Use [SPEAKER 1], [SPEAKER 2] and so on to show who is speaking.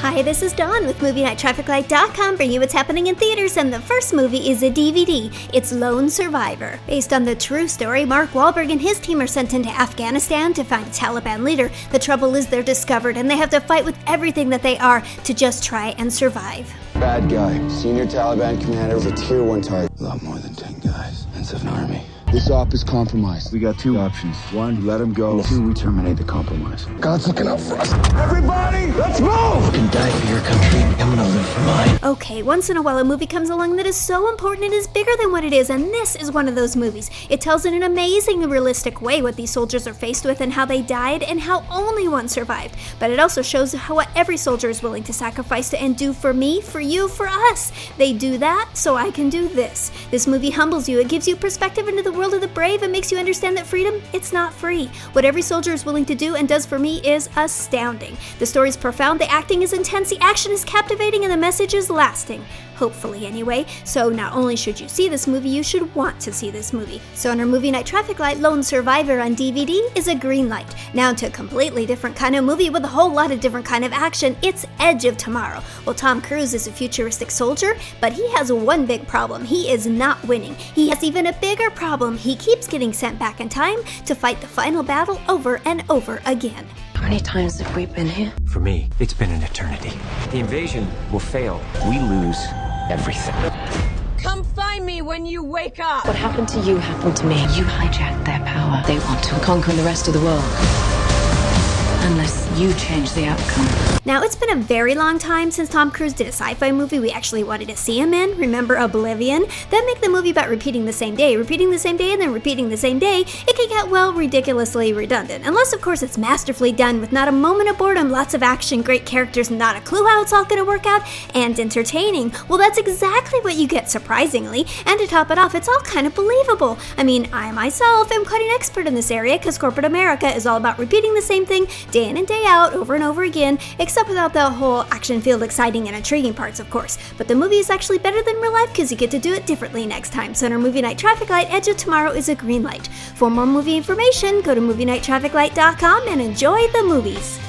[SPEAKER 1] Hi, this is Dawn with MovieNightTrafficLight.com, bringing you what's happening in theaters, and the first movie is a DVD. It's Lone Survivor. Based on the true story, Mark Wahlberg and his team are sent into Afghanistan to find a Taliban leader. The trouble is they're discovered, and they have to fight with everything that they are to just try and survive.
[SPEAKER 2] Bad guy. Senior Taliban commander was a tier 1 target. A lot more than 10 guys. Ends of an army. This op is compromised. We got 2 options. 1, let him go. 2, we terminate the compromise. God's looking out for us. Everybody, let's move! You can die for your country. I'm gonna live for mine.
[SPEAKER 1] Okay, once in a while a movie comes along that is so important it is bigger than what it is, and this is one of those movies. It tells in an amazingly realistic way what these soldiers are faced with and how they died and how only one survived. But it also shows how what every soldier is willing to sacrifice to and do for me, for you, for us. They do that, so I can do this. This movie humbles you. It gives you perspective into the world of the brave and makes you understand that freedom, it's not free. What every soldier is willing to do and does for me is astounding. The story is profound, the acting is intense, the action is captivating, and the message is lasting. Hopefully, anyway. So not only should you see this movie, you should want to see this movie. So on our Movie Night Traffic Light, Lone Survivor on DVD is a green light. Now to a completely different kind of movie with a whole lot of different kind of action, it's Edge of Tomorrow. Well, Tom Cruise is a futuristic soldier, but he has one big problem. He is not winning. He has even a bigger problem. He keeps getting sent back in time to fight the final battle over and over again.
[SPEAKER 3] How many times have we been here?
[SPEAKER 4] For me, it's been an eternity. The invasion will fail. We lose everything.
[SPEAKER 3] Come find me when you wake up! What happened to you happened to me. You hijacked their power. They want to conquer the rest of the world. Unless you change the outcome.
[SPEAKER 1] Now, it's been a very long time since Tom Cruise did a sci-fi movie we actually wanted to see him in. Remember Oblivion? That make the movie about repeating the same day, and then repeating the same day. It can get, well, ridiculously redundant. Unless, of course, it's masterfully done with not a moment of boredom, lots of action, great characters, not a clue how it's all going to work out, and entertaining. Well, that's exactly what you get, surprisingly. And to top it off, it's all kind of believable. I mean, I myself am quite an expert in this area because corporate America is all about repeating the same thing day in and day out, over and over again, except without the whole action-filled, exciting, and intriguing parts, of course. But the movie is actually better than real life because you get to do it differently next time. So in our Movie Night Traffic Light, Edge of Tomorrow is a green light. For more movie information, go to MovieNightTrafficLight.com and enjoy the movies.